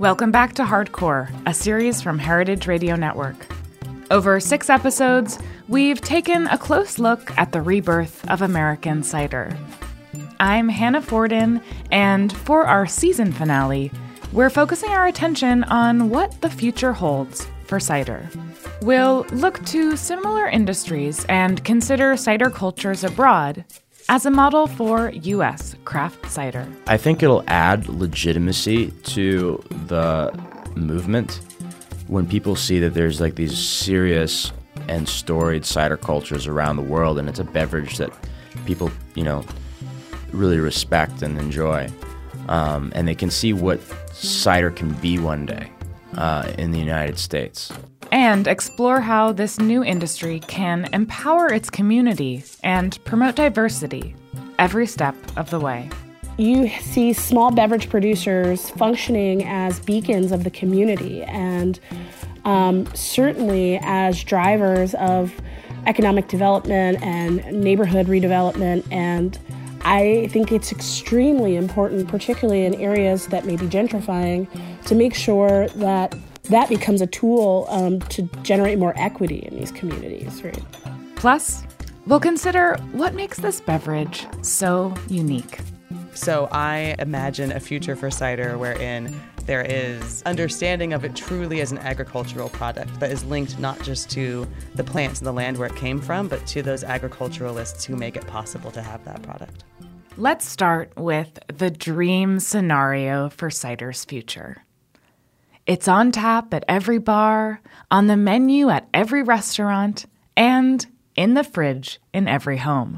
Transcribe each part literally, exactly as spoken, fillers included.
Welcome back to Hardcore, a series from Heritage Radio Network. Over six episodes, we've taken a close look at the rebirth of American cider. I'm Hannah Forden, and for our season finale, we're focusing our attention on what the future holds for cider. We'll look to similar industries and consider cider cultures abroad as a model for U S craft cider. I think it'll add legitimacy to the movement when people see that there's like these serious and storied cider cultures around the world, and it's a beverage that people, you know, really respect and enjoy. Um, and they can see what cider can be one day uh, in the United States. And explore how this new industry can empower its community and promote diversity every step of the way. You see small beverage producers functioning as beacons of the community and um, certainly as drivers of economic development and neighborhood redevelopment. And I think it's extremely important, particularly in areas that may be gentrifying, to make sure that that becomes a tool um, to generate more equity in these communities, right? Plus, we'll consider what makes this beverage so unique. So I imagine a future for cider wherein there is understanding of it truly as an agricultural product that is linked not just to the plants and the land where it came from, but to those agriculturalists who make it possible to have that product. Let's start with the dream scenario for cider's future. It's on tap at every bar, on the menu at every restaurant, and in the fridge in every home.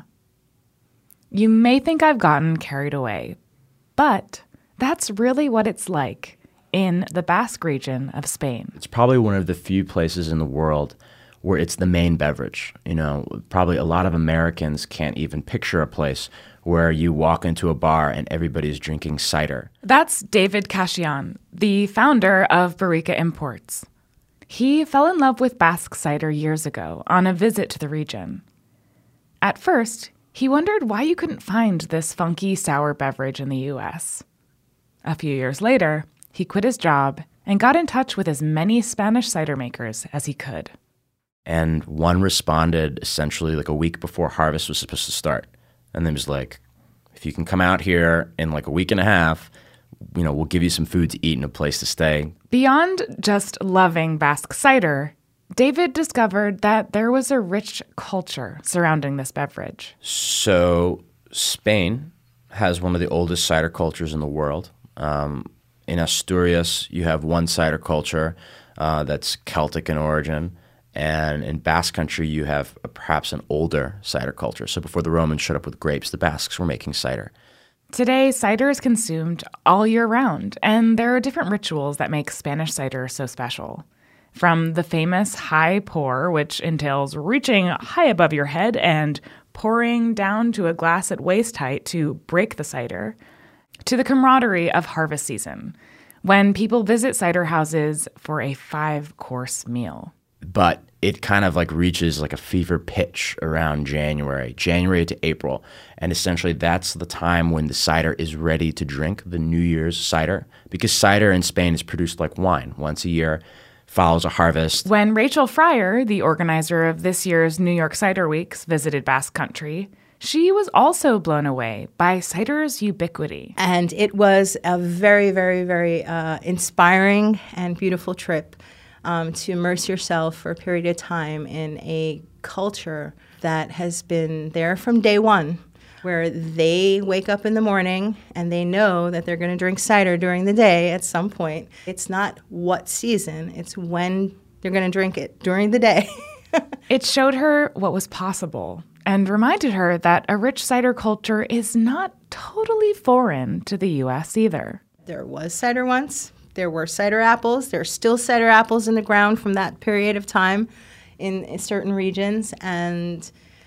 You may think I've gotten carried away, but that's really what it's like in the Basque region of Spain. It's probably one of the few places in the world where it's the main beverage. You know, probably a lot of Americans can't even picture a place where you walk into a bar and everybody's drinking cider. That's David Castellan, the founder of Barrica Imports. He fell in love with Basque cider years ago on a visit to the region. At first, he wondered why you couldn't find this funky sour beverage in the U S. A few years later, he quit his job and got in touch with as many Spanish cider makers as he could. And one responded essentially like a week before harvest was supposed to start. And then was like, if you can come out here in like a week and a half, you know, we'll give you some food to eat and a place to stay. Beyond just loving Basque cider, David discovered that there was a rich culture surrounding this beverage. So Spain has one of the oldest cider cultures in the world. Um, in Asturias, you have one cider culture uh, that's Celtic in origin. And in Basque country, you have a, perhaps an older cider culture. So before the Romans showed up with grapes, the Basques were making cider. Today, cider is consumed all year round, and there are different rituals that make Spanish cider so special. From the famous high pour, which entails reaching high above your head and pouring down to a glass at waist height to break the cider, to the camaraderie of harvest season, when people visit cider houses for a five-course meal. But it kind of like reaches like a fever pitch around January, January to April. And essentially that's the time when the cider is ready to drink, the New Year's cider, because cider in Spain is produced like wine once a year, follows a harvest. When Rachel Fryer, the organizer of this year's New York Cider Weeks, visited Basque Country, she was also blown away by cider's ubiquity. And it was a very, very, very uh, inspiring and beautiful trip. Um, to immerse yourself for a period of time in a culture that has been there from day one, where they wake up in the morning and they know that they're going to drink cider during the day at some point. It's not what season, it's when they're going to drink it during the day. It showed her what was possible and reminded her that a rich cider culture is not totally foreign to the U S either. There was cider once. There were cider apples. There are still cider apples in the ground from that period of time in, in certain regions. And,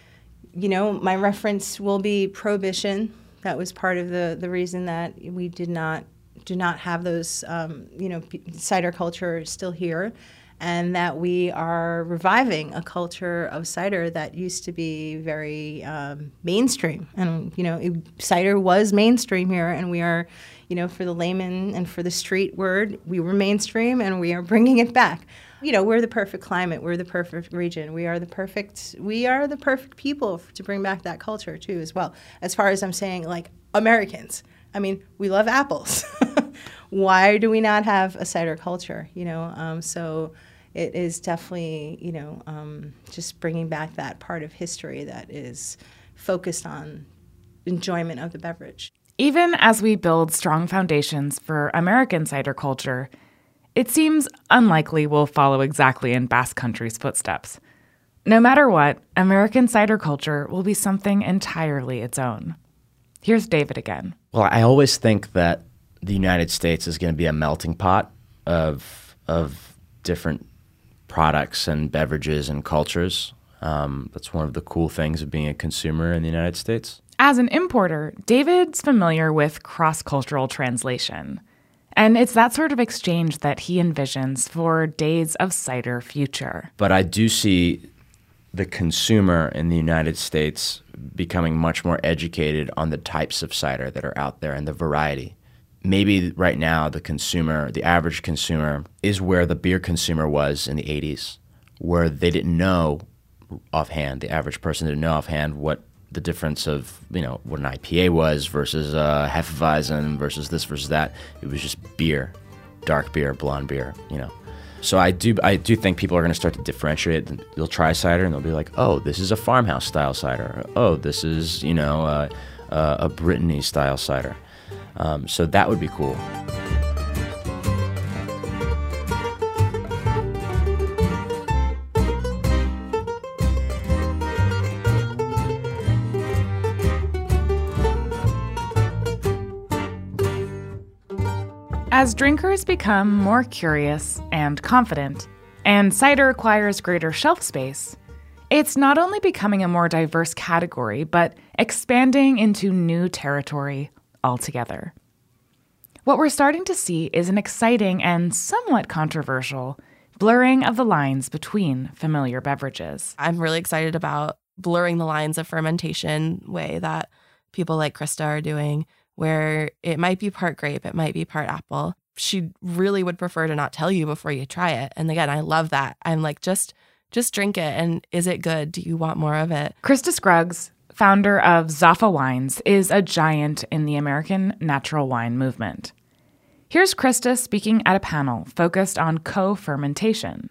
you know, my reference will be Prohibition. That was part of the, the reason that we did not do not have those, um, you know, cider culture still here. And that we are reviving a culture of cider that used to be very um, mainstream. And, you know, it, cider was mainstream here, and we are, you know, for the layman and for the street word, we were mainstream and we are bringing it back. You know, we're the perfect climate. We're the perfect region. We are the perfect, we are the perfect people to bring back that culture too as well. As far as I'm saying, like, Americans. I mean, we love apples. Why do we not have a cider culture? You know, um, so it is definitely, you know, um, just bringing back that part of history that is focused on enjoyment of the beverage. Even as we build strong foundations for American cider culture, it seems unlikely we'll follow exactly in Basque Country's footsteps. No matter what, American cider culture will be something entirely its own. Here's David again. Well, I always think that the United States is going to be a melting pot of of different products and beverages and cultures. Um, that's one of the cool things of being a consumer in the United States. As an importer, David's familiar with cross-cultural translation. And it's that sort of exchange that he envisions for Days of Cider future. But I do see the consumer in the United States becoming much more educated on the types of cider that are out there and the variety. Maybe right now the consumer, the average consumer, is where the beer consumer was in the eighties, where they didn't know offhand, the average person didn't know offhand what the difference of, you know, what an I P A was versus uh, Hefeweizen versus this versus that. It was just beer, dark beer, blonde beer, you know. So I do I do think people are going to start to differentiate. They'll try cider and they'll be like, oh, this is a farmhouse style cider. Oh, this is, you know, uh, uh, a Brittany style cider. Um, so that would be cool. As drinkers become more curious and confident, and cider acquires greater shelf space, it's not only becoming a more diverse category, but expanding into new territory altogether. What we're starting to see is an exciting and somewhat controversial blurring of the lines between familiar beverages. I'm really excited about blurring the lines of fermentation way that people like Krista are doing, where it might be part grape, it might be part apple. She really would prefer to not tell you before you try it. And again, I love that. I'm like, just just drink it. And is it good? Do you want more of it? Krista Scruggs, founder of Zaffa Wines, is a giant in the American natural wine movement. Here's Krista speaking at a panel focused on co-fermentation.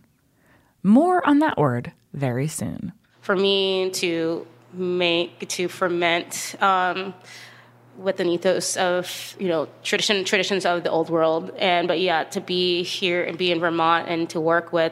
More on that word very soon. For me to make, to ferment, um, with an ethos of, you know, tradition, traditions of the old world. And, but yeah, to be here and be in Vermont and to work with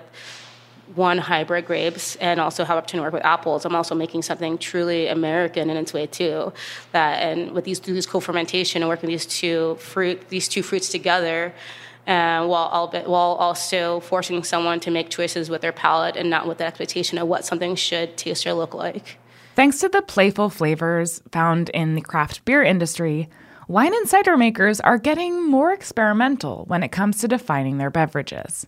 one hybrid grapes and also have opportunity to work with apples, I'm also making something truly American in its way too. That, and with these, through this co-fermentation and working these two fruit, these two fruits together, uh, while, all, while also forcing someone to make choices with their palate and not with the expectation of what something should taste or look like. Thanks to the playful flavors found in the craft beer industry, wine and cider makers are getting more experimental when it comes to defining their beverages.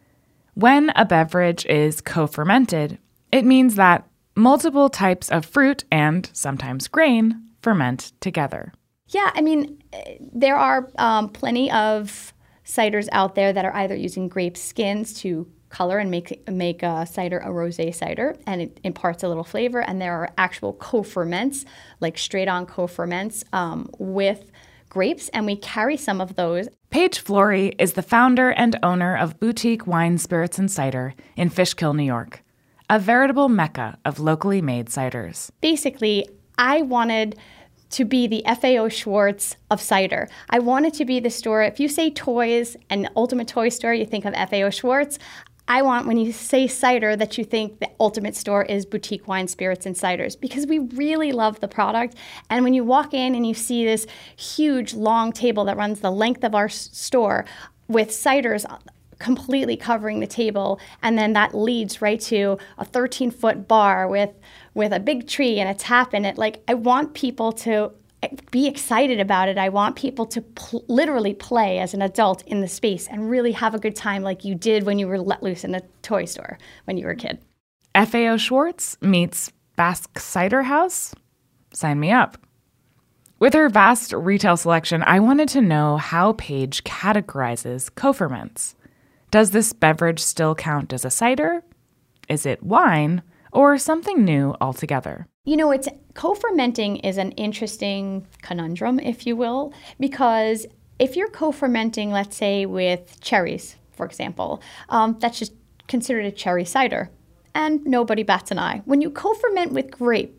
When a beverage is co-fermented, it means that multiple types of fruit and sometimes grain ferment together. Yeah, I mean, there are um, plenty of ciders out there that are either using grape skins to color and make make a cider a rosé cider, and it imparts a little flavor. And there are actual co-ferments, like straight-on co-ferments um, with grapes, and we carry some of those. Paige Flory is the founder and owner of Boutique Wine, Spirits, and Cider in Fishkill, New York, a veritable mecca of locally made ciders. Basically, I wanted to be the F A O Schwarz of cider. I wanted to be the store. If you say toys and Ultimate Toy Store, you think of F A O Schwarz. I want, when you say cider, that you think the ultimate store is Boutique Wine, Spirits, and Ciders, because we really love the product. And when you walk in and you see this huge, long table that runs the length of our store with ciders completely covering the table, and then that leads right to a thirteen-foot bar with, with a big tree and a tap in it, like, I want people to be excited about it. I want people to pl- literally play as an adult in the space and really have a good time like you did when you were let loose in a toy store when you were a kid. F A O Schwarz meets Basque Cider House? Sign me up. With her vast retail selection, I wanted to know how Paige categorizes co-ferments. Does this beverage still count as a cider? Is it wine? Or something new altogether? You know, it's co-fermenting is an interesting conundrum, if you will, because if you're co-fermenting, let's say, with cherries, for example, um, that's just considered a cherry cider, and nobody bats an eye. When you co-ferment with grape,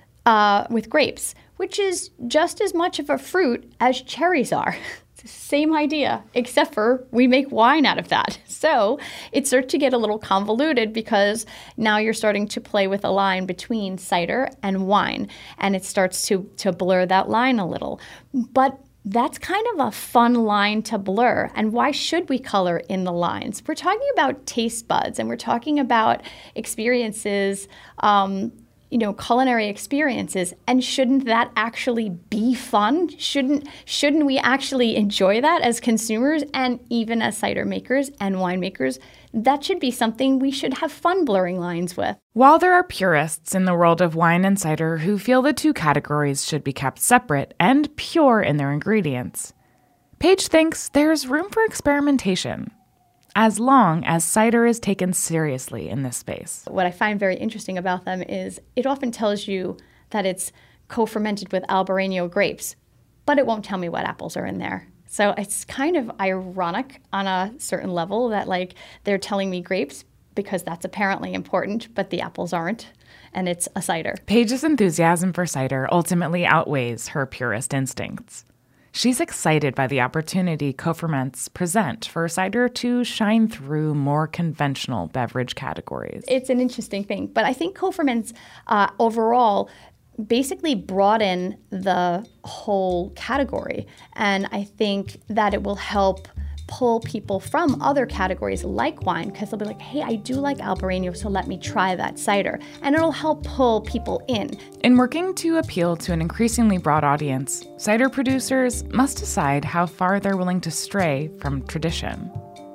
uh, with grapes, which is just as much of a fruit as cherries are. It's the same idea, except for we make wine out of that. So it starts to get a little convoluted because now you're starting to play with a line between cider and wine, and it starts to, to blur that line a little. But that's kind of a fun line to blur. And why should we color in the lines? We're talking about taste buds, and we're talking about experiences, um, you know, culinary experiences. And shouldn't that actually be fun? Shouldn't shouldn't we actually enjoy that as consumers and even as cider makers and winemakers? That should be something we should have fun blurring lines with. While there are purists in the world of wine and cider who feel the two categories should be kept separate and pure in their ingredients, Paige thinks there's room for experimentation, as long as cider is taken seriously in this space. What I find very interesting about them is it often tells you that it's co-fermented with Albarino grapes, but it won't tell me what apples are in there. So it's kind of ironic on a certain level that, like, they're telling me grapes because that's apparently important, but the apples aren't, and it's a cider. Paige's enthusiasm for cider ultimately outweighs her purist instincts. She's excited by the opportunity co-ferments present for cider to shine through more conventional beverage categories. It's an interesting thing, but I think co-ferments uh, overall basically broaden the whole category, and I think that it will help pull people from other categories like wine, because they'll be like, hey, I do like Albarino, so let me try that cider. And it'll help pull people in. In working to appeal to an increasingly broad audience, cider producers must decide how far they're willing to stray from tradition.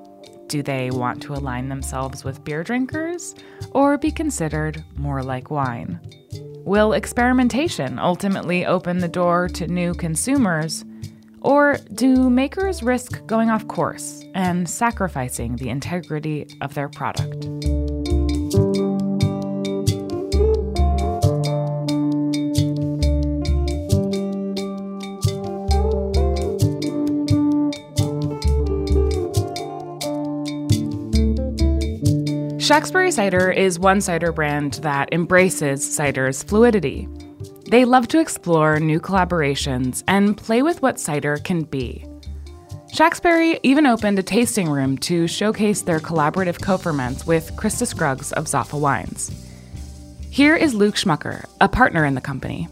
Do they want to align themselves with beer drinkers, or be considered more like wine? Will experimentation ultimately open the door to new consumers? Or do makers risk going off course and sacrificing the integrity of their product? Shaftesbury Cider is one cider brand that embraces cider's fluidity. They love to explore new collaborations and play with what cider can be. Shaftesbury even opened a tasting room to showcase their collaborative co-ferments with Krista Scruggs of Zaffa Wines. Here is Luke Schmucker, a partner in the company.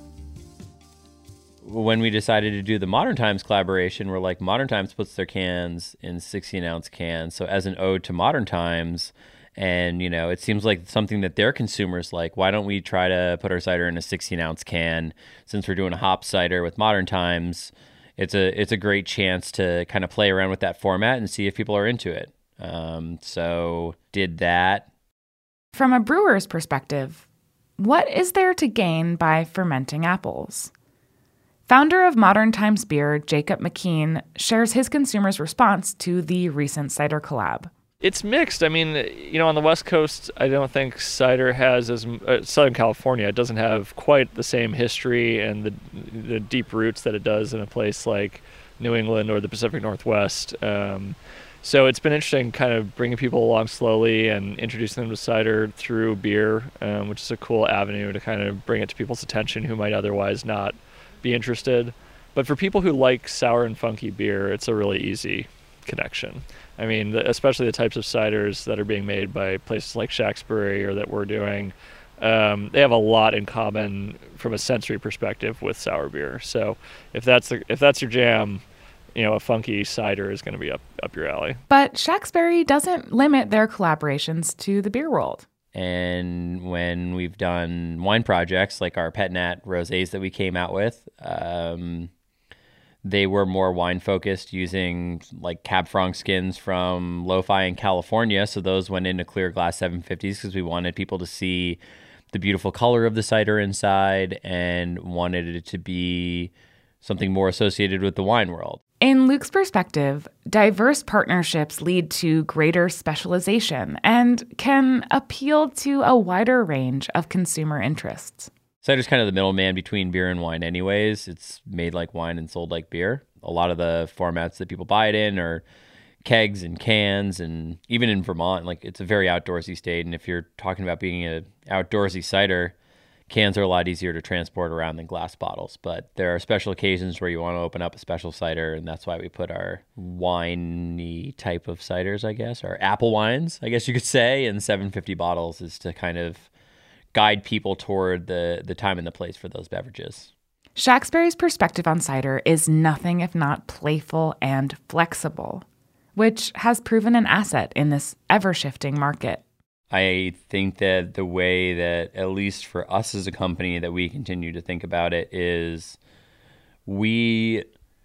When we decided to do the Modern Times collaboration, we're like, Modern Times puts their cans in sixteen-ounce cans. So as an ode to Modern Times, and, you know, it seems like something that their consumers like. Why don't we try to put our cider in a sixteen-ounce can? Since we're doing a hop cider with Modern Times, it's a it's a great chance to kind of play around with that format and see if people are into it. Um, so did that. From a brewer's perspective, what is there to gain by fermenting apples? Founder of Modern Times Beer, Jacob McKean, shares his consumers' response to the recent cider collab. It's mixed. I mean, you know, on the West Coast, I don't think cider has as uh, Southern California. It doesn't have quite the same history and the the deep roots that it does in a place like New England or the Pacific Northwest. Um, so it's been interesting, kind of bringing people along slowly and introducing them to cider through beer, um, which is a cool avenue to kind of bring it to people's attention who might otherwise not be interested. But for people who like sour and funky beer, it's a really easy connection. I mean, especially the types of ciders that are being made by places like Shaftesbury or that we're doing, um, they have a lot in common from a sensory perspective with sour beer. So if that's the, if that's your jam, you know, a funky cider is going to be up, up your alley. But Shaftesbury doesn't limit their collaborations to the beer world. And when we've done wine projects like our Pet Nat rosés that we came out with, um, they were more wine focused, using like Cab Franc skins from Lo-Fi in California. So those went into clear glass seven fifties because we wanted people to see the beautiful color of the cider inside and wanted it to be something more associated with the wine world. In Luke's perspective, diverse partnerships lead to greater specialization and can appeal to a wider range of consumer interests. Cider's kind of the middleman between beer and wine anyways. It's made like wine and sold like beer. A lot of the formats that people buy it in are kegs and cans, and even in Vermont, like it's a very outdoorsy state. And if you're talking about being an outdoorsy cider, cans are a lot easier to transport around than glass bottles. But there are special occasions where you want to open up a special cider, and that's why we put our winey type of ciders, I guess, or apple wines, I guess you could say, in seven fifty bottles, is to kind of guide people toward the, the time and the place for those beverages. Shacksbury's perspective on cider is nothing if not playful and flexible, which has proven an asset in this ever-shifting market. I think that the way that, at least for us as a company, that we continue to think about it is we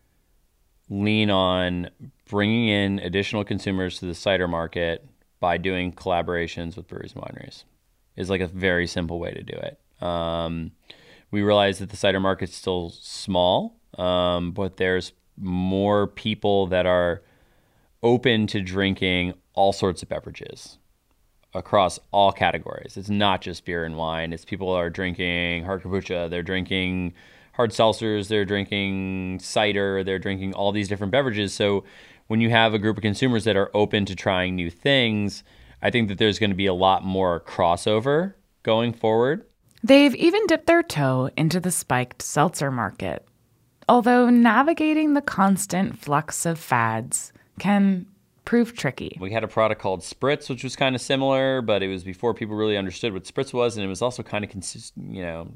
lean on bringing in additional consumers to the cider market by doing collaborations with breweries and wineries. Is like a very simple way to do it. Um, we realize that the cider market's still small, um, but there's more people that are open to drinking all sorts of beverages across all categories. It's not just beer and wine. It's people are drinking hard kombucha, they're drinking hard seltzers, they're drinking cider, they're drinking all these different beverages. So when you have a group of consumers that are open to trying new things, I think that there's going to be a lot more crossover going forward. They've even dipped their toe into the spiked seltzer market. Although navigating the constant flux of fads can prove tricky. We had a product called Spritz, which was kind of similar, but it was before people really understood what Spritz was, and it was also kind of consistent, you know,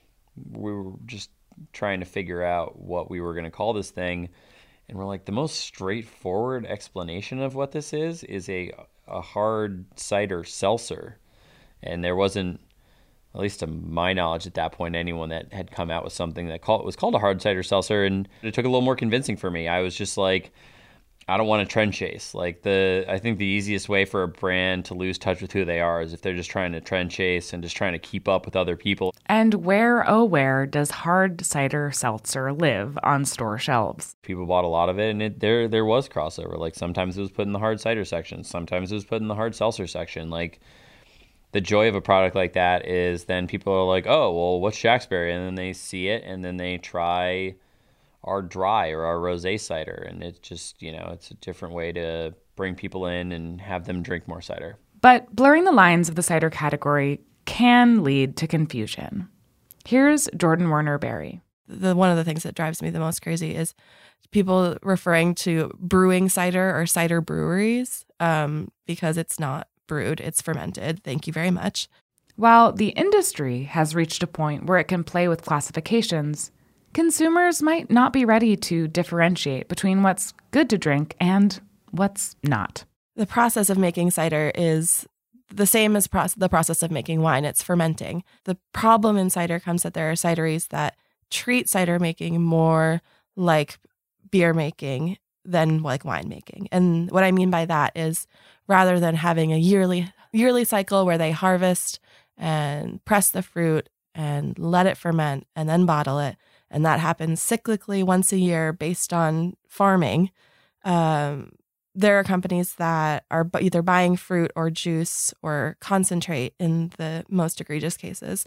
we were just trying to figure out what we were going to call this thing. And we're like, the most straightforward explanation of what this is is a a hard cider seltzer. And there wasn't, at least to my knowledge at that point, anyone that had come out with something that call, was called a hard cider seltzer. And it took a little more convincing for me. I was just like, I don't want to trend chase. Like the, I think the easiest way for a brand to lose touch with who they are is if they're just trying to trend chase and just trying to keep up with other people. And where, oh, where does hard cider seltzer live on store shelves? People bought a lot of it, and it, there there was crossover. Like sometimes it was put in the hard cider section, sometimes it was put in the hard seltzer section. Like the joy of a product like that is then people are like, oh, well, what's Shacksbury? And then they see it, and then they try our dry or our rosé cider, and it's just, you know, it's a different way to bring people in and have them drink more cider. But blurring the lines of the cider category can lead to confusion. Here's Jordan Werner Berry. The one of the things that drives me the most crazy is people referring to brewing cider or cider breweries um, because it's not brewed, it's fermented. Thank you very much. While the industry has reached a point where it can play with classifications, consumers might not be ready to differentiate between what's good to drink and what's not. The process of making cider is the same as pro- the process of making wine. It's fermenting. The problem in cider comes that there are cideries that treat cider making more like beer making than like wine making. And what I mean by that is rather than having a yearly yearly cycle where they harvest and press the fruit and let it ferment and then bottle it, and that happens cyclically once a year based on farming. Um, there are companies that are either buying fruit or juice or concentrate in the most egregious cases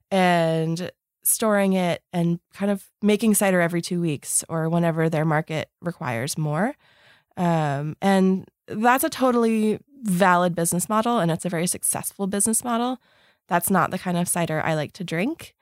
and storing it and kind of making cider every two weeks or whenever their market requires more. Um, and that's a totally valid business model, and it's a very successful business model. That's not the kind of cider I like to drink.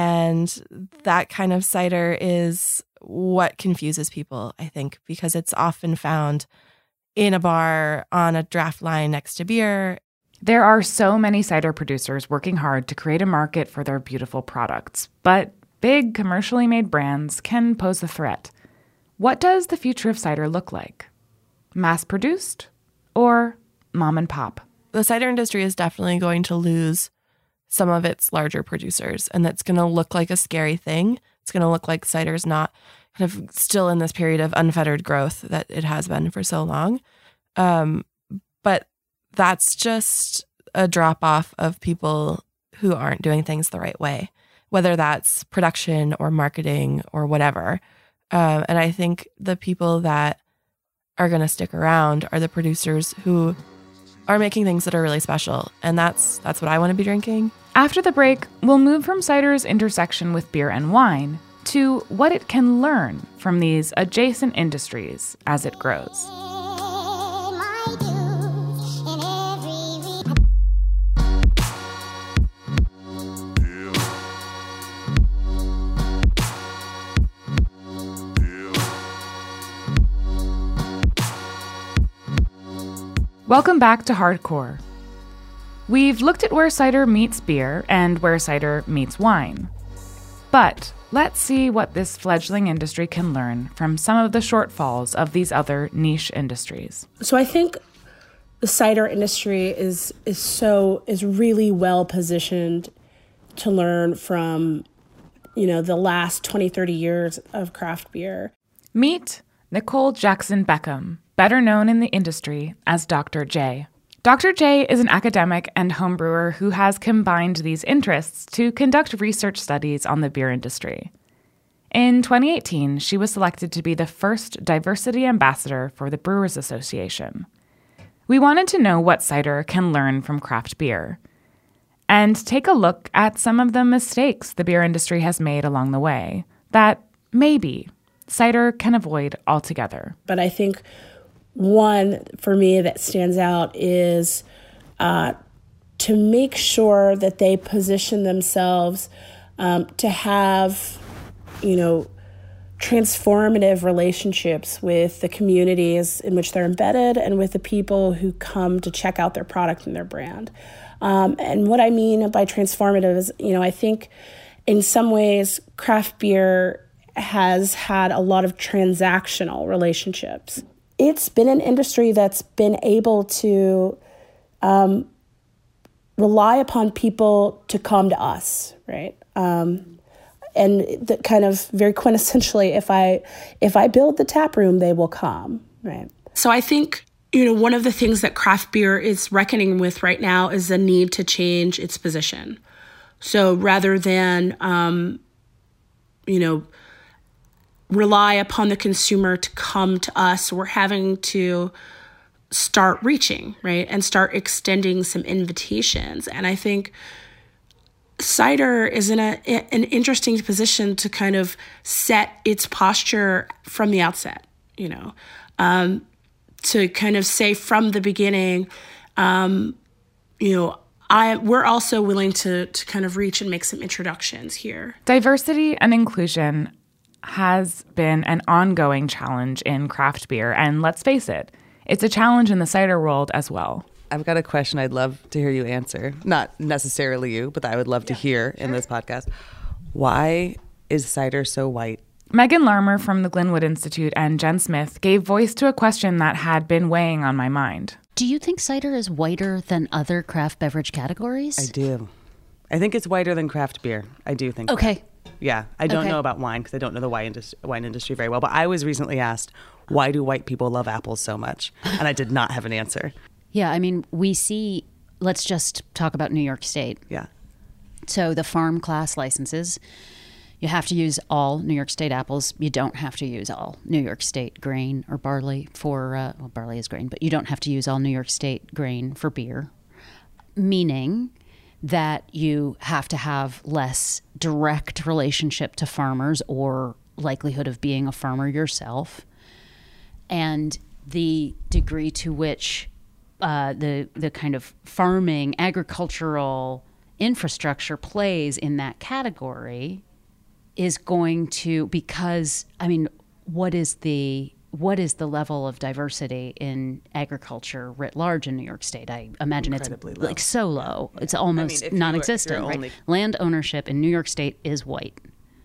And that kind of cider is what confuses people, I think, because it's often found in a bar on a draft line next to beer. There are so many cider producers working hard to create a market for their beautiful products, but big commercially made brands can pose a threat. What does the future of cider look like? Mass-produced or mom and pop? The cider industry is definitely going to lose some of its larger producers, and that's going to look like a scary thing. It's going to look like cider's not kind of still in this period of unfettered growth that it has been for so long. Um, but that's just a drop off of people who aren't doing things the right way, whether that's production or marketing or whatever. Um, and I think the people that are going to stick around are the producers who are making things that are really special. And that's that's what I want to be drinking. After the break, we'll move from cider's intersection with beer and wine to what it can learn from these adjacent industries as it grows. Welcome back to Hardcore. We've looked at where cider meets beer and where cider meets wine. But let's see what this fledgling industry can learn from some of the shortfalls of these other niche industries. So I think the cider industry is is so is really well positioned to learn from, you know, the last twenty, thirty years of craft beer. Meet Nicole Jackson Beckham, better known in the industry as Doctor J. Doctor J is an academic and homebrewer who has combined these interests to conduct research studies on the beer industry. In twenty eighteen, she was selected to be the first diversity ambassador for the Brewers Association. We wanted to know what cider can learn from craft beer, and take a look at some of the mistakes the beer industry has made along the way that maybe cider can avoid altogether. But I think one for me that stands out is uh, to make sure that they position themselves um, to have, you know, transformative relationships with the communities in which they're embedded and with the people who come to check out their product and their brand. Um, and what I mean by transformative is, you know, I think in some ways craft beer has had a lot of transactional relationships. It's been an industry that's been able to um, rely upon people to come to us, right? Um, and the kind of very quintessentially, if I if I build the tap room, they will come, right? So I think, you know, one of the things that craft beer is reckoning with right now is the need to change its position. So rather than, um, you know, rely upon the consumer to come to us, we're having to start reaching, right, and start extending some invitations. And I think cider is in a an interesting position to kind of set its posture from the outset, you know, um, to kind of say from the beginning, um, you know, I we're also willing to to kind of reach and make some introductions here. Diversity and inclusion has been an ongoing challenge in craft beer, and let's face it, it's a challenge in the cider world as well. I've got a question I'd love to hear you answer. Not necessarily you, but I would love yeah, to hear sure. in this podcast. Why is cider so white? Megan Larmer from the Glenwood Institute and Jen Smith gave voice to a question that had been weighing on my mind. Do you think cider is whiter than other craft beverage categories? I do. I think it's whiter than craft beer. I do think Okay. that. Yeah, I don't okay. know about wine because I don't know the wine industry, wine industry very well. But I was recently asked, why do white people love apples so much? And I did not have an answer. Yeah, I mean, we see, let's just talk about New York State. Yeah. So the farm class licenses, you have to use all New York State apples. You don't have to use all New York State grain or barley for, uh, well, barley is grain, but you don't have to use all New York State grain for beer, meaning that you have to have less direct relationship to farmers or likelihood of being a farmer yourself. And the degree to which uh, the the kind of farming, agricultural infrastructure plays in that category is going to, because, I mean, what is the what is the level of diversity in agriculture writ large in New York State? I imagine it's low. like so low. Yeah. It's almost I mean, non-existent. Were, right? only... Land ownership in New York State is white.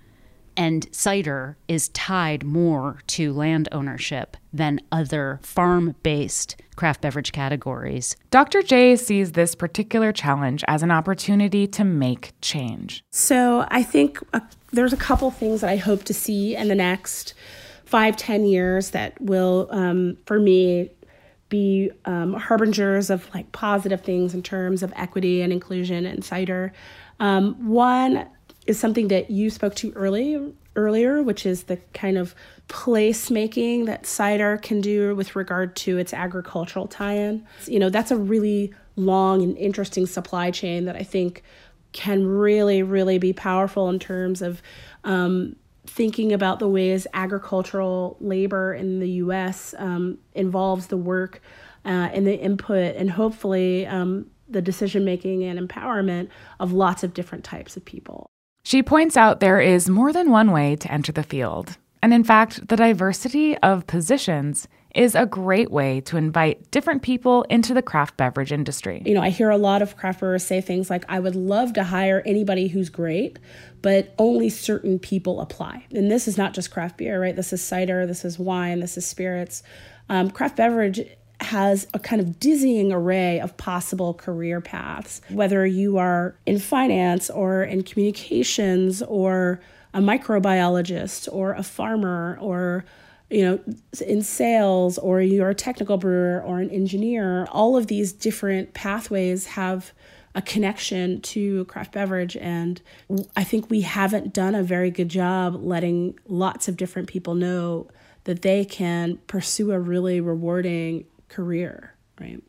And cider is tied more to land ownership than other farm-based craft beverage categories. Doctor J sees this particular challenge as an opportunity to make change. So I think uh, there's a couple things that I hope to see in the next five, ten years that will, um, for me, be um, harbingers of like positive things in terms of equity and inclusion in cider. Um, one is something that you spoke to early, earlier, which is the kind of placemaking that cider can do with regard to its agricultural tie-in. You know, that's a really long and interesting supply chain that I think can really, really be powerful in terms of um, thinking about the ways agricultural labor in the U S um, involves the work uh, and the input and hopefully um, the decision-making and empowerment of lots of different types of people. She points out there is more than one way to enter the field. And in fact, the diversity of positions is a great way to invite different people into the craft beverage industry. You know, I hear a lot of craft brewers say things like, I would love to hire anybody who's great, but only certain people apply. And this is not just craft beer, right? This is cider, this is wine, this is spirits. Um, craft beverage has a kind of dizzying array of possible career paths, whether you are in finance or in communications or a microbiologist or a farmer or, you know, in sales, or you're a technical brewer or an engineer. All of these different pathways have a connection to craft beverage, and I think we haven't done a very good job letting lots of different people know that they can pursue a really rewarding career, right?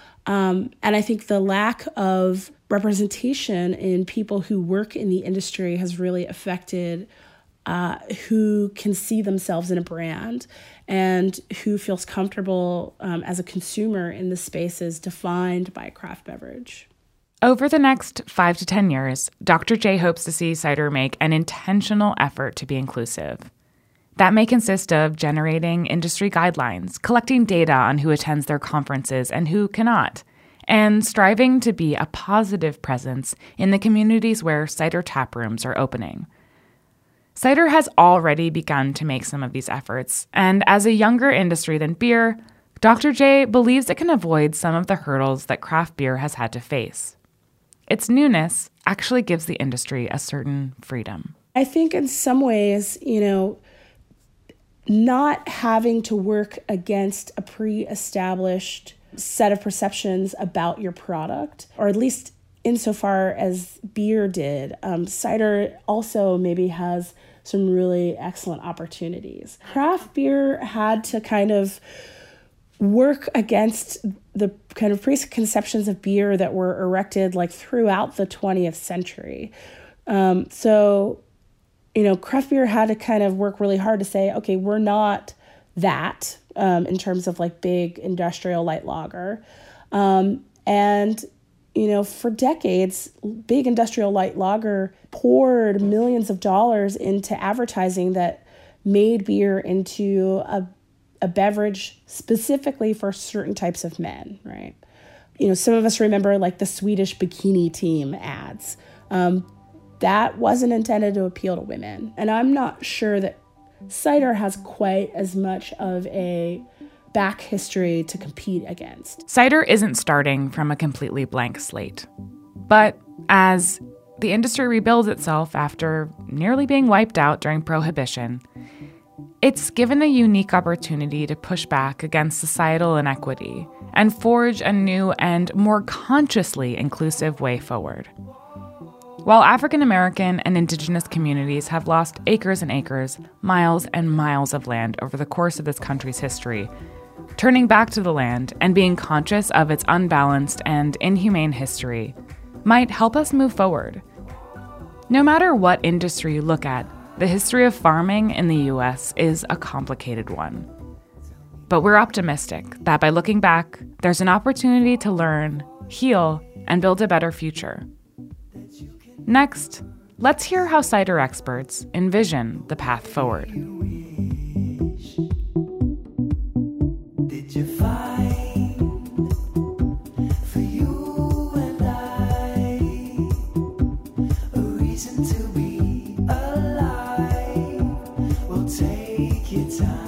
Um, and I think the lack of representation in people who work in the industry has really affected uh, who can see themselves in a brand and who feels comfortable um, as a consumer in the spaces defined by craft beverage. Over the next five to ten years, Doctor J hopes to see cider make an intentional effort to be inclusive. That may consist of generating industry guidelines, collecting data on who attends their conferences and who cannot, and striving to be a positive presence in the communities where cider tap rooms are opening. Cider has already begun to make some of these efforts, and as a younger industry than beer, Doctor J believes it can avoid some of the hurdles that craft beer has had to face. Its newness actually gives the industry a certain freedom. I think in some ways, you know, not having to work against a pre-established set of perceptions about your product, or at least insofar as beer did. Um, cider also maybe has some really excellent opportunities. Craft beer had to kind of work against the kind of preconceptions of beer that were erected like throughout the twentieth century. Um, so You know, craft beer had to kind of work really hard to say, okay, we're not that um, in terms of like big industrial light lager. Um, and, you know, for decades, big industrial light lager poured millions of dollars into advertising that made beer into a, a beverage specifically for certain types of men, right? You know, some of us remember like the Swedish bikini team ads. Um, That wasn't intended to appeal to women. And I'm not sure that cider has quite as much of a back history to compete against. Cider isn't starting from a completely blank slate. But as the industry rebuilds itself after nearly being wiped out during Prohibition, it's given a unique opportunity to push back against societal inequity and forge a new and more consciously inclusive way forward. While African American and indigenous communities have lost acres and acres, miles and miles of land over the course of this country's history, turning back to the land and being conscious of its unbalanced and inhumane history might help us move forward. No matter what industry you look at, the history of farming in the U S is a complicated one. But we're optimistic that by looking back, there's an opportunity to learn, heal, and build a better future. Next, let's hear how cider experts envision the path forward. Did you find for you and I a reason to be alive? Well, take your time.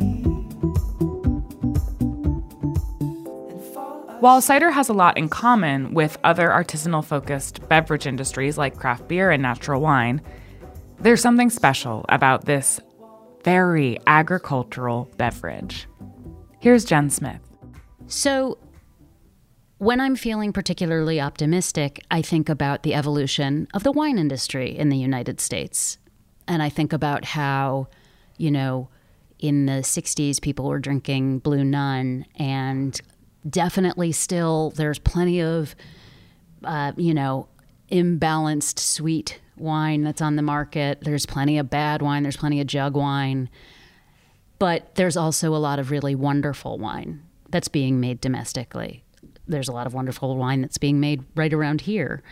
While cider has a lot in common with other artisanal-focused beverage industries like craft beer and natural wine, there's something special about this very agricultural beverage. Here's Jen Smith. So when I'm feeling particularly optimistic, I think about the evolution of the wine industry in the United States. And I think about how, you know, in the sixties, people were drinking Blue Nun, and definitely still there's plenty of, uh, you know, imbalanced sweet wine that's on the market. There's plenty of bad wine. There's plenty of jug wine. But there's also a lot of really wonderful wine that's being made domestically. There's a lot of wonderful wine that's being made right around here.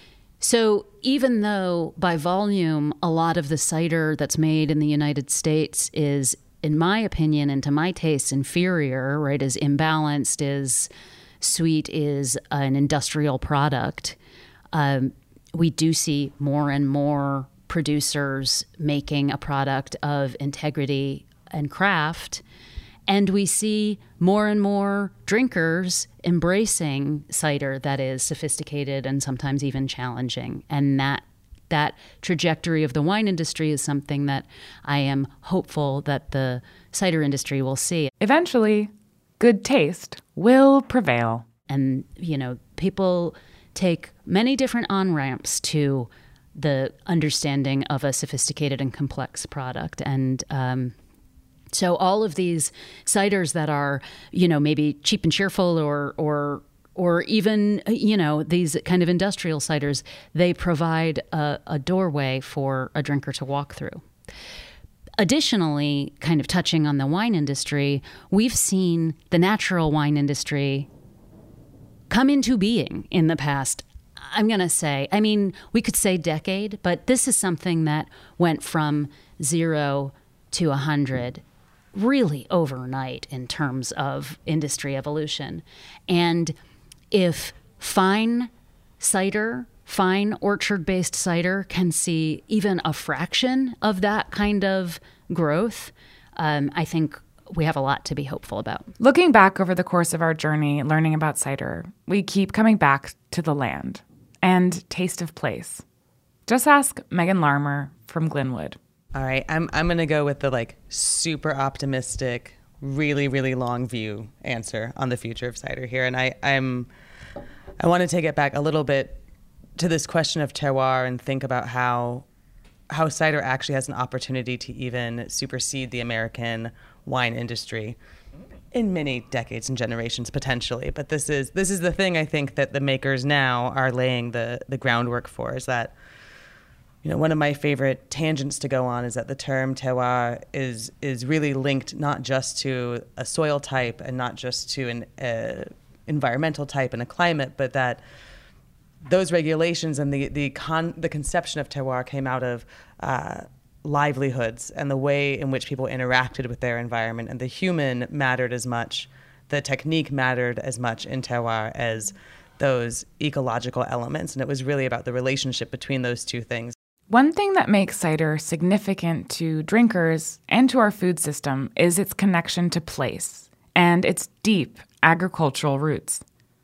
So even though by volume, a lot of the cider that's made in the United States is, in my opinion, and to my taste, inferior, right, is imbalanced, is sweet, is an industrial product, um, we do see more and more producers making a product of integrity and craft. And we see more and more drinkers embracing cider that is sophisticated and sometimes even challenging. And that that trajectory of the wine industry is something that I am hopeful that the cider industry will see. Eventually, good taste will prevail. And, you know, people take many different on-ramps to the understanding of a sophisticated and complex product. And um, so all of these ciders that are, you know, maybe cheap and cheerful or or or even, you know, these kind of industrial ciders, they provide a, a doorway for a drinker to walk through. Additionally, kind of touching on the wine industry, we've seen the natural wine industry come into being in the past, I'm going to say, I mean, we could say decade, but this is something that went from zero to a hundred really overnight in terms of industry evolution. And if fine cider, fine orchard-based cider can see even a fraction of that kind of growth, um, I think we have a lot to be hopeful about. Looking back over the course of our journey learning about cider, we keep coming back to the land and taste of place. Just ask Megan Larmer from Glenwood. All right, I'm I'm gonna go with the like super optimistic, really really long view answer on the future of cider here, and I I'm I want to take it back a little bit to this question of terroir and think about how how cider actually has an opportunity to even supersede the American wine industry in many decades and generations potentially. But this is this is the thing I think that the makers now are laying the the groundwork for, is that, you know, one of my favorite tangents to go on is that the term terroir is is really linked not just to a soil type and not just to an uh, environmental type and a climate, but that those regulations and the the con the conception of terroir came out of uh, livelihoods and the way in which people interacted with their environment, and the human mattered as much, the technique mattered as much in terroir as those ecological elements, and it was really about the relationship between those two things. One thing that makes cider significant to drinkers and to our food system is its connection to place and its deep agricultural roots.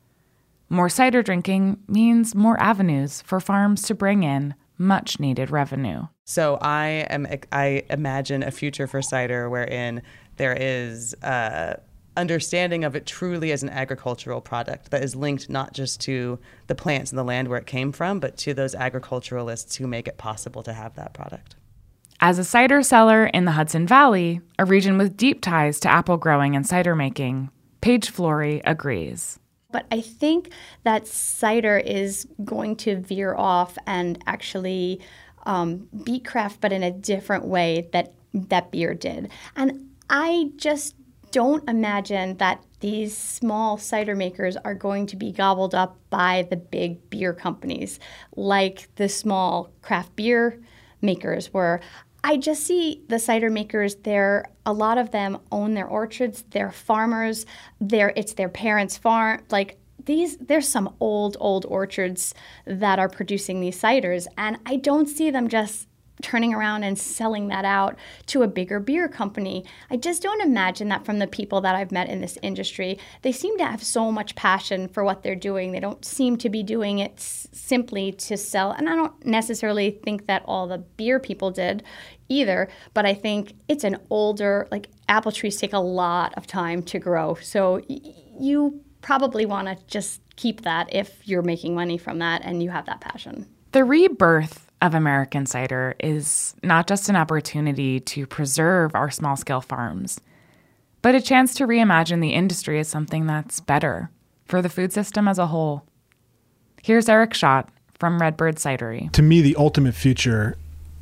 More cider drinking means more avenues for farms to bring in much-needed revenue. So I am I imagine a future for cider wherein there is uh, understanding of it truly as an agricultural product that is linked not just to the plants and the land where it came from, but to those agriculturalists who make it possible to have that product. As a cider seller in the Hudson Valley, a region with deep ties to apple growing and cider making, Paige Flory agrees. But I think that cider is going to veer off and actually um, be craft, but in a different way that that beer did. And I just don't imagine that these small cider makers are going to be gobbled up by the big beer companies like the small craft beer makers were. I just see the cider makers, they're, a lot of them own their orchards, they're farmers, they're, it's their parents' farm. Like these, there's some old, old orchards that are producing these ciders, and I don't see them just turning around and selling that out to a bigger beer company. I just don't imagine that from the people that I've met in this industry. They seem to have so much passion for what they're doing. They don't seem to be doing it s- simply to sell. And I don't necessarily think that all the beer people did either, but I think it's an older, like apple trees take a lot of time to grow. So y- you probably want to just keep that if you're making money from that and you have that passion. The rebirth of American cider is not just an opportunity to preserve our small-scale farms, but a chance to reimagine the industry as something that's better for the food system as a whole. Here's Eric Schott from Redbird Cidery. To me, the ultimate future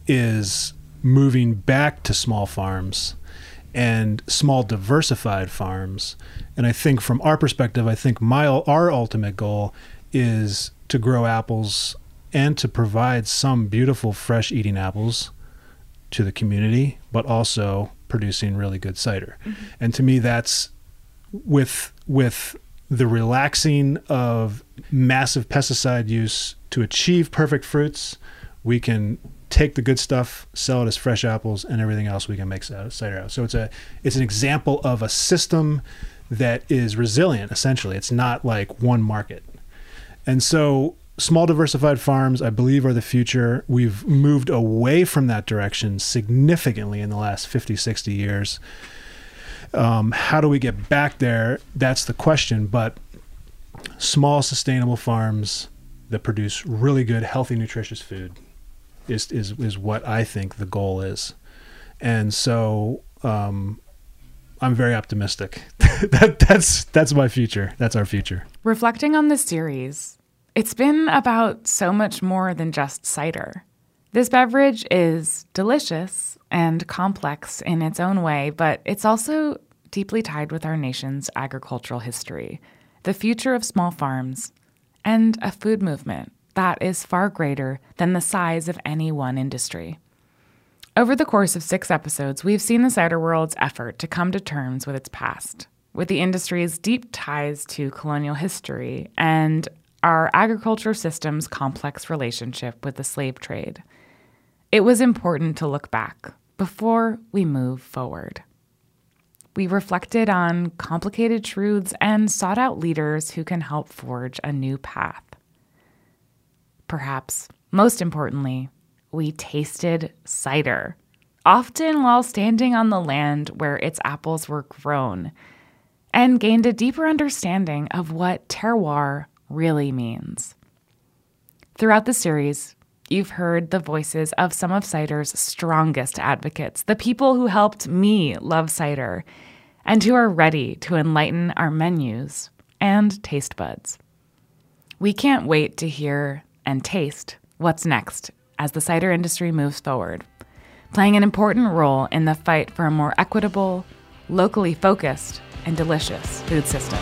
is moving back to small farms and small diversified farms. And I think from our perspective, I think my our ultimate goal is to grow apples and to provide some beautiful fresh eating apples to the community, but also producing really good cider. Mm-hmm. And to me, that's with with the relaxing of massive pesticide use to achieve perfect fruits, we can take the good stuff, sell it as fresh apples, and everything else we can make cider out. So it's a it's an example of a system that is resilient, essentially. It's not like one market. And so small diversified farms, I believe, are the future. We've moved away from that direction significantly in the last fifty, sixty years. Um, how do we get back there? That's the question. But small, sustainable farms that produce really good, healthy, nutritious food is is is what I think the goal is. And so um, I'm very optimistic. that that's that's my future. That's our future. Reflecting on this series, it's been about so much more than just cider. This beverage is delicious and complex in its own way, but it's also deeply tied with our nation's agricultural history, the future of small farms, and a food movement that is far greater than the size of any one industry. Over the course of six episodes, we've seen the cider world's effort to come to terms with its past, with the industry's deep ties to colonial history and our agriculture system's complex relationship with the slave trade. It was important to look back before we move forward. We reflected on complicated truths and sought out leaders who can help forge a new path. Perhaps most importantly, we tasted cider, often while standing on the land where its apples were grown, and gained a deeper understanding of what terroir really means. Throughout the series, you've heard the voices of some of cider's strongest advocates, the people who helped me love cider, and who are ready to enlighten our menus and taste buds. We can't wait to hear and taste what's next as the cider industry moves forward, playing an important role in the fight for a more equitable, locally focused, and delicious food system.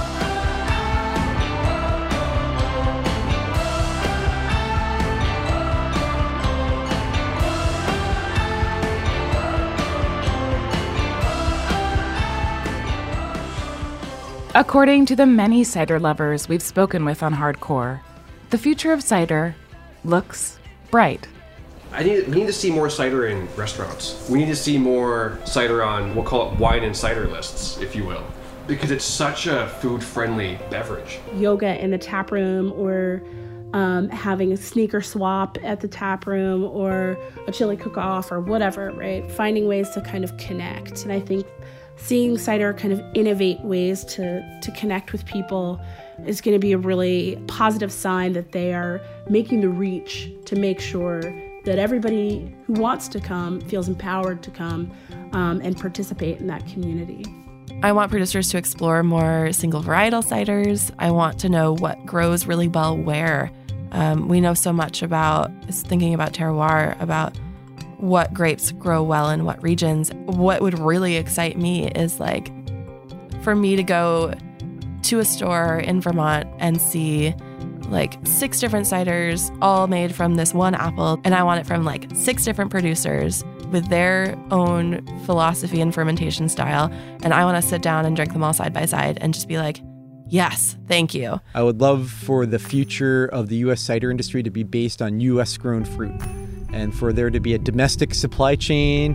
According to the many cider lovers we've spoken with on Hardcore, the future of cider looks bright. I need, we need to see more cider in restaurants. We need to see more cider on, we'll call it wine and cider lists, if you will, because it's such a food-friendly beverage. Yoga in the tap room, or um, having a sneaker swap at the tap room, or a chili cook-off, or whatever, right? Finding ways to kind of connect. And I think seeing cider kind of innovate ways to, to connect with people is going to be a really positive sign that they are making the reach to make sure that everybody who wants to come feels empowered to come um, and participate in that community. I want producers to explore more single varietal ciders. I want to know what grows really well where. Um, we know so much about, thinking about terroir, about what grapes grow well in what regions. What would really excite me is like for me to go to a store in Vermont and see like six different ciders all made from this one apple, and I want it from like six different producers with their own philosophy and fermentation style, and I want to sit down and drink them all side by side and just be like, yes, thank you. I would love for the future of the U S cider industry to be based on U S grown fruit, and for there to be a domestic supply chain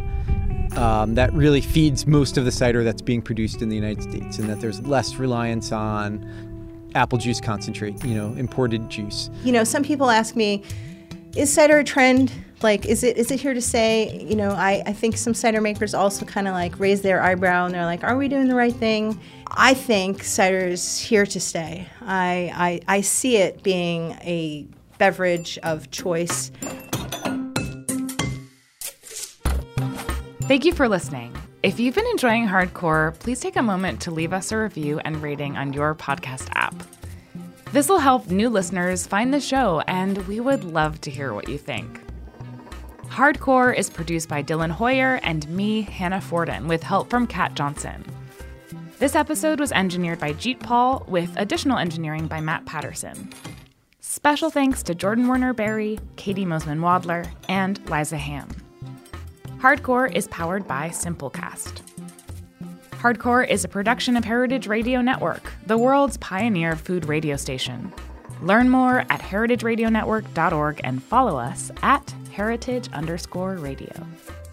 um, that really feeds most of the cider that's being produced in the United States, and that there's less reliance on apple juice concentrate, you know, imported juice. You know, some people ask me, is cider a trend? Like, is it is it here to stay? You know, I, I think some cider makers also kind of like raise their eyebrow and they're like, are we doing the right thing? I think cider is here to stay. I, I, I see it being a beverage of choice Thank you for listening. If you've been enjoying Hardcore, please take a moment to leave us a review and rating on your podcast app. This will help new listeners find the show, and we would love to hear what you think. Hardcore is produced by Dylan Hoyer and me, Hannah Forden, with help from Kat Johnson. This episode was engineered by Jeet Paul, with additional engineering by Matt Patterson. Special thanks to Jordan Werner Berry, Katie Mosman Wadler, and Liza Ham. Hardcore is powered by Simplecast. Hardcore is a production of Heritage Radio Network, the world's pioneer food radio station. Learn more at heritage radio network dot org and follow us at heritage underscore radio.